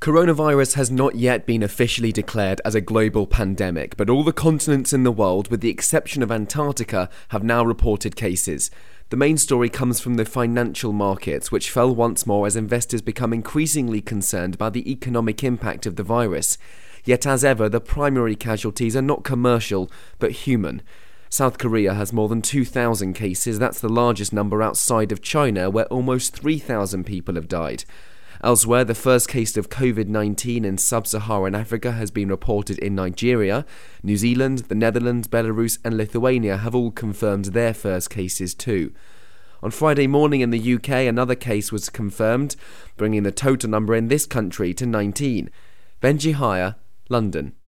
Coronavirus has not yet been officially declared as a global pandemic, but all the continents in the world, with the exception of Antarctica, have now reported cases. The main story comes from the financial markets, which fell once more as investors become increasingly concerned by the economic impact of the virus. Yet as ever, the primary casualties are not commercial, but human. South Korea has more than 2,000 cases. That's the largest number outside of China, where almost 3,000 people have died. Elsewhere, the first case of COVID-19 in sub-Saharan Africa has been reported in Nigeria. New Zealand, the Netherlands, Belarus and Lithuania have all confirmed their first cases too. On Friday morning in the UK, another case was confirmed, bringing the total number in this country to 19. Benji Hire, London.